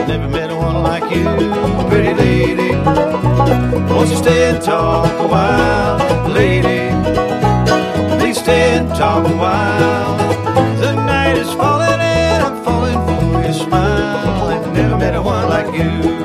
never met one like you, pretty lady. Won't you stay and talk a while, lady? Please stay and talk a while. The night is falling and I'm falling for your smile. I never met one like you.